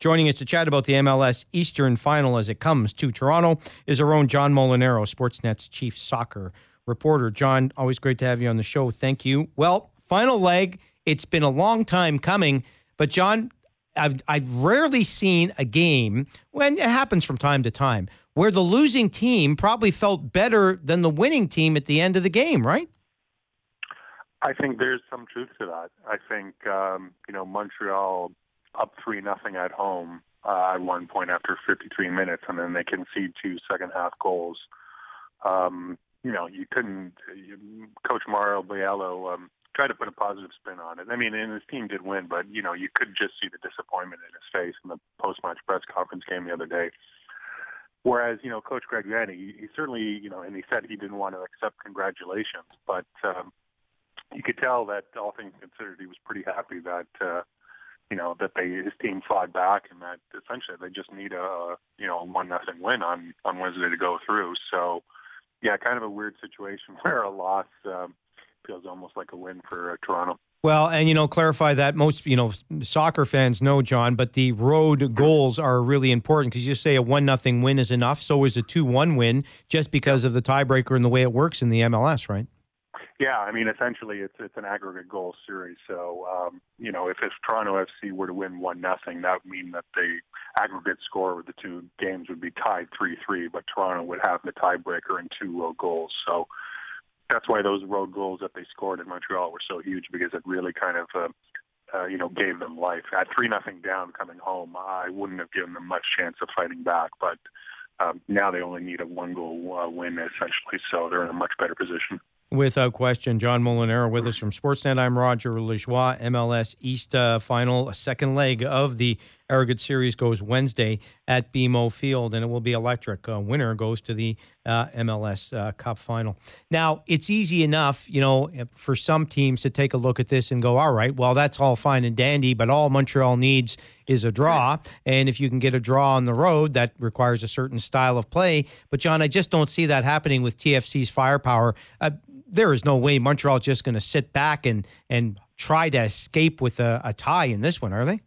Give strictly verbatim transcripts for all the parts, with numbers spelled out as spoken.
Joining us to chat about the M L S Eastern Final as it comes to Toronto is our own John Molinaro, Sportsnet's chief soccer reporter. John, always great to have you on the show. Thank you. Well, final leg, it's been a long time coming, but John, I've, I've rarely seen a game, when it happens from time to time, where the losing team probably felt better than the winning team at the end of the game, right? I think there's some truth to that. I think, um, you know, Montreal up three nothing at home uh, at one point after fifty-three minutes, and then they concede two second half goals. Um, you know, you couldn't. You, Coach Mario Biello um, tried to put a positive spin on it. I mean, and his team did win, but you know, you could just see the disappointment in his face in the post-match press conference game the other day. Whereas, you know, Coach Greg Vanney, he, he certainly, you know, and he said he didn't want to accept congratulations, but um, you could tell that all things considered, he was pretty happy that. Uh, You know, that they his team fought back, and that essentially they just need a you know one nothing win on on Wednesday to go through. So, yeah, kind of a weird situation where a loss um, feels almost like a win for uh, Toronto. Well, and, you know, clarify that most, you know, soccer fans know, John, but the road goals are really important because you say a one nothing win is enough. So is a two one win just because of the tiebreaker and the way it works in the M L S, right? Yeah, I mean, essentially, it's it's an aggregate goal series. So, um, you know, if, if Toronto F C were to win one nothing, that would mean that the aggregate score of the two games would be tied three three, but Toronto would have the tiebreaker and two road goals. So that's why those road goals that they scored in Montreal were so huge, because it really kind of, uh, uh, you know, gave them life. At three nothing down coming home, I wouldn't have given them much chance of fighting back, but um, now they only need a one-goal uh, win, essentially, so they're in a much better position. Without question, John Molinaro with us from Sportsnet. I'm Roger Lajoie. M L S East uh, final, a second leg of the Arrogant Series goes Wednesday at B M O Field, and it will be electric. Uh, winner goes to the uh, M L S uh, Cup final. Now, it's easy enough, you know, for some teams to take a look at this and go, all right, well, that's all fine and dandy, but all Montreal needs is a draw. And if you can get a draw on the road, that requires a certain style of play. But, John, I just don't see that happening with T F C's firepower. Uh, there is no way Montreal is just going to sit back and, and try to escape with a, a tie in this one, are they?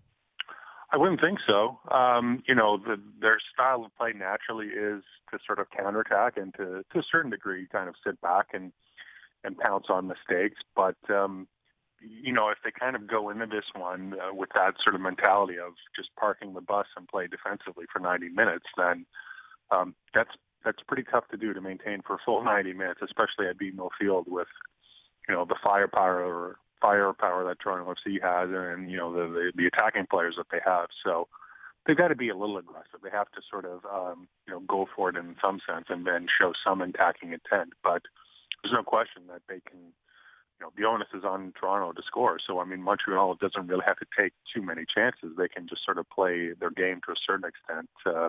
I wouldn't think so. Um, you know, the, their style of play naturally is to sort of counterattack and to, to a certain degree kind of sit back and, and pounce on mistakes. But, um, you know, if they kind of go into this one uh, with that sort of mentality of just parking the bus and play defensively for ninety minutes, then um, that's that's pretty tough to do to maintain for a full ninety minutes, especially at B M O Field with, you know, the firepower or firepower that Toronto F C has and, you know, the, the, the attacking players that they have. So they've got to be a little aggressive. They have to sort of, um, you know, go for it in some sense and then show some attacking intent. But there's no question that they can, you know, the onus is on Toronto to score. So, I mean, Montreal doesn't really have to take too many chances. They can just sort of play their game to a certain extent uh,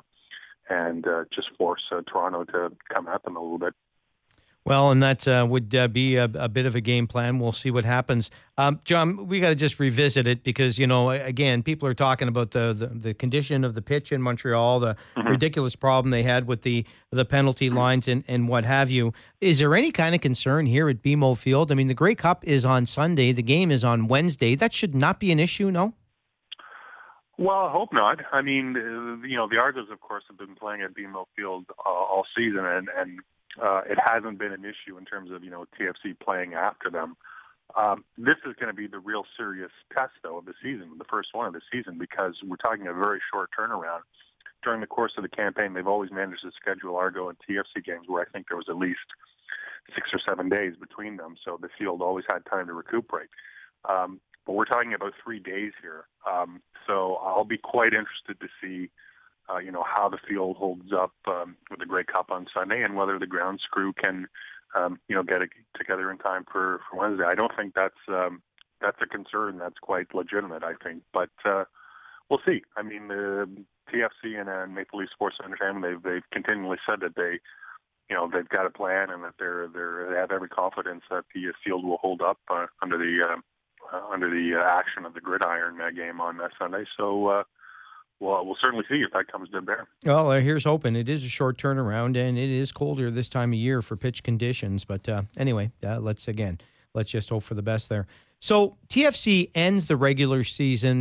and uh, just force uh, Toronto to come at them a little bit. Well, and that uh, would uh, be a, a bit of a game plan. We'll see what happens. Um, John, we got to just revisit it because, you know, again, people are talking about the, the, the condition of the pitch in Montreal, the mm-hmm. ridiculous problem they had with the, the penalty mm-hmm. lines and, and what have you. Is there any kind of concern here at B M O Field? I mean, the Grey Cup is on Sunday. The game is on Wednesday. That should not be an issue, no? Well, I hope not. I mean, uh, you know, the Argos, of course, have been playing at B M O Field uh, all season, and, and Uh, it hasn't been an issue in terms of, you know, T F C playing after them. Um, this is going to be the real serious test, though, of the season, the first one of the season, because we're talking a very short turnaround. During the course of the campaign, they've always managed to schedule Argo and T F C games where I think there was at least six or seven days between them, so the field always had time to recuperate. Um, but we're talking about three days here, um, so I'll be quite interested to see Uh, you know, how the field holds up um, with the Grey Cup on Sunday and whether the ground screw can, um, you know, get it together in time for, for Wednesday. I don't think that's um, that's a concern. That's quite legitimate, I think. But uh, we'll see. I mean, the T F C and uh, Maple Leaf Sports Entertainment, they've, they've continually said that they, you know, they've got a plan and that they're, they're, they have every confidence that the field will hold up uh, under the uh, uh, under the uh, action of the gridiron uh, game on uh, Sunday. So, uh, Well, we'll certainly see if that comes to bear. Well, uh, here's hoping. It is a short turnaround, and it is colder this time of year for pitch conditions. But uh, anyway, uh, let's, again, let's just hope for the best there. So T F C ends the regular season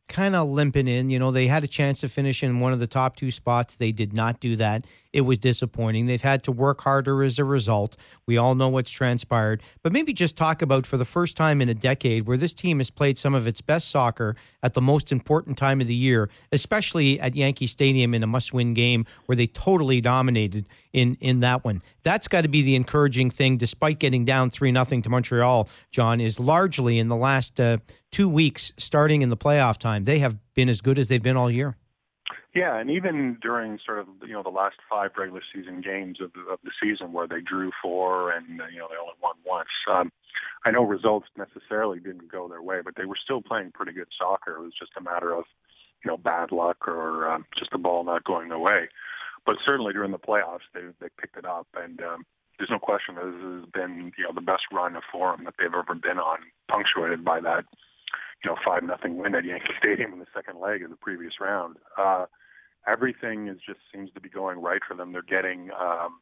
kind of limping in. You know, they had a chance to finish in one of the top two spots. They did not do that. It was disappointing. They've had to work harder as a result. We all know what's transpired. But maybe just talk about, for the first time in a decade, where this team has played some of its best soccer at the most important time of the year, especially at Yankee Stadium in a must-win game where they totally dominated in, in that one. That's got to be the encouraging thing, despite getting down three nothing to Montreal, John, is largely in the last uh, two weeks, starting in the playoff time, they have been as good as they've been all year. Yeah, and even during sort of, you know, the last five regular season games of the, of the season where they drew four and, you know, they only won once. Um, I know results necessarily didn't go their way, but they were still playing pretty good soccer. It was just a matter of, you know, bad luck or um, just the ball not going their way. But certainly during the playoffs, they they picked it up, and um, there's no question that this has been, you know, the best run of form that they've ever been on, punctuated by that, you know, five nothing win at Yankee Stadium in the second leg of the previous round. Uh, everything is just seems to be going right for them. They're getting um,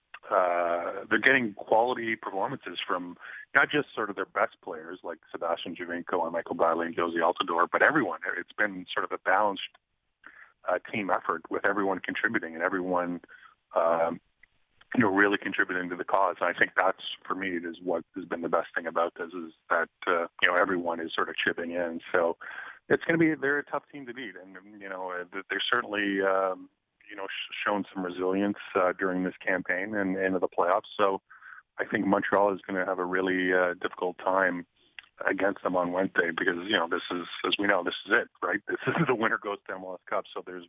uh, they're getting quality performances from not just sort of their best players like Sebastian Giovinco and Michael Bailey and Jozy Altidore, but everyone. It's been sort of a balanced uh, team effort with everyone contributing and everyone um, you know, really contributing to the cause. And I think that's, for me, is what has been the best thing about this, is that, uh, you know, everyone is sort of chipping in. So it's going to be, they're a tough team to beat. And, you know, they're certainly, um, you know, shown some resilience uh, during this campaign and into the playoffs. So I think Montreal is going to have a really uh, difficult time against them on Wednesday because, you know, this is, as we know, this is it, right? This is the winner goes to M L S Cup. So there's,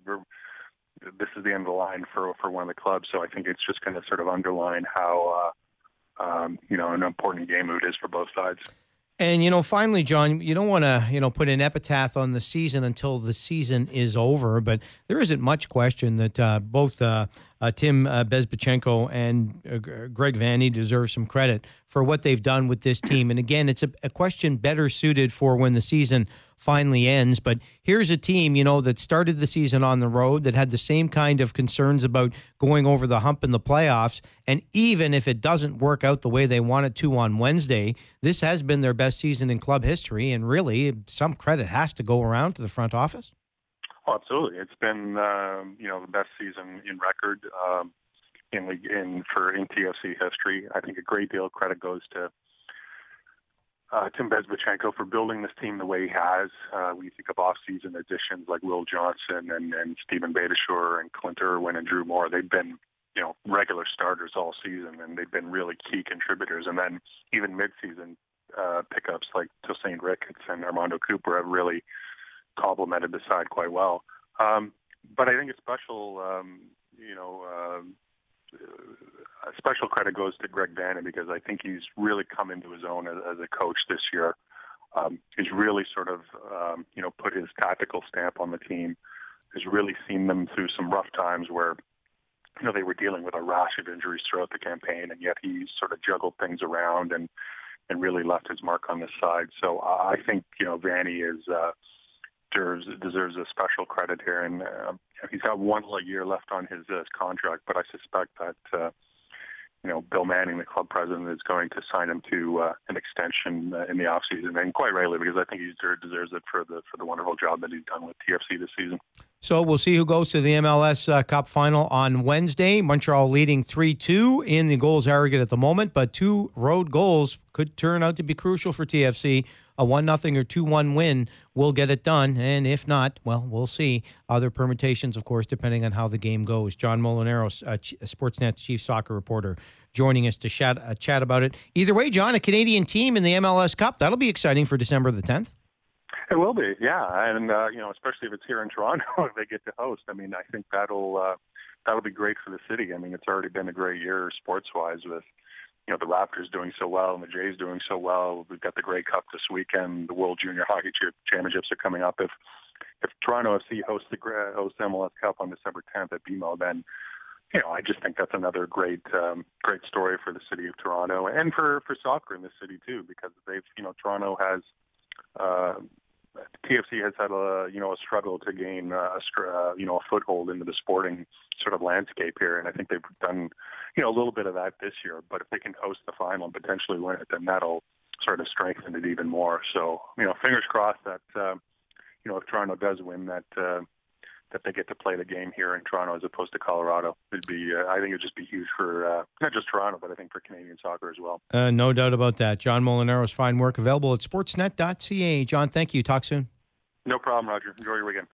this is the end of the line for, for one of the clubs. So I think it's just going to sort of underline how, uh, um, you know, an important game it is for both sides. And, you know, finally, John, you don't want to, you know, put an epitaph on the season until the season is over, but there isn't much question that uh, both uh, uh, Tim uh, Bezbatchenko and uh, Greg Vanney deserve some credit for what they've done with this team. And again, it's a, a question better suited for when the season finally ends. But here's a team, you know, that started the season on the road, that had the same kind of concerns about going over the hump in the playoffs. And even if it doesn't work out the way they want it to on Wednesday, this has been their best season in club history. And really, some credit has to go around to the front office. Oh, absolutely. It's been, um, you know, the best season in record um, in league in for in T F C history. I think a great deal of credit goes to Uh, Tim Bezbatchenko for building this team the way he has. Uh, when you think of off-season additions like Will Johnson and, and Stephen Beitashour and Clint Irwin and Drew Moore, they've been, you know, regular starters all season, and they've been really key contributors. And then even mid-season uh, pickups like Tosaint Ricketts and Armando Cooper have really complemented the side quite well. Um, but I think it's special, um, you know, uh, Uh, special credit goes to Greg Vanney because I think he's really come into his own as, as a coach this year. Um, he's really sort of, um, you know, put his tactical stamp on the team. Has really seen them through some rough times where, you know, they were dealing with a rash of injuries throughout the campaign, and yet he sort of juggled things around and and really left his mark on this side. So uh, I think, you know, Vanney is uh, deserves deserves a special credit here, and uh, he's got one year left on his uh, contract, but I suspect that, uh, you know, Bill Manning, the club president, is going to sign him to uh, an extension uh, in the offseason, and quite rightly, because I think he deserves it for the for the wonderful job that he's done with T F C this season. So we'll see who goes to the M L S uh, Cup final on Wednesday. Montreal leading three two in the goals aggregate at the moment, but two road goals could turn out to be crucial for T F C. A one nothing or two one win will get it done, and if not, well, we'll see. Other permutations, of course, depending on how the game goes. John Molinaro, uh, Sportsnet's chief soccer reporter, joining us to chat, uh, chat about it. Either way, John, a Canadian team in the M L S Cup. That'll be exciting for December the tenth. It will be, yeah, and uh, you know, especially if it's here in Toronto, if they get to host. I mean, I think that'll uh, that'll be great for the city. I mean, it's already been a great year sports-wise with, you know, the Raptors doing so well and the Jays doing so well. We've got the Grey Cup this weekend. The World Junior Hockey Championships are coming up. If if Toronto F C hosts the hosts M L S Cup on December tenth at B M O, then, you know, I just think that's another great um, great story for the city of Toronto and for, for soccer in the city too, because they've, you know, Toronto has. Uh, T F C has had a you know a struggle to gain uh, a you know a foothold into the sporting sort of landscape here, and I think they've done you know a little bit of that this year. But if they can host the final and potentially win it, then that'll sort of strengthen it even more. So you know, fingers crossed that uh, you know, if Toronto does win, that uh, that they get to play the game here in Toronto as opposed to Colorado. It'd be, uh, I think, it'd just be huge for uh, not just Toronto, but I think for Canadian soccer as well. Uh, no doubt about that. John Molinaro's fine work available at sportsnet dot c a. John, thank you. Talk soon. No problem, Roger. Enjoy your weekend.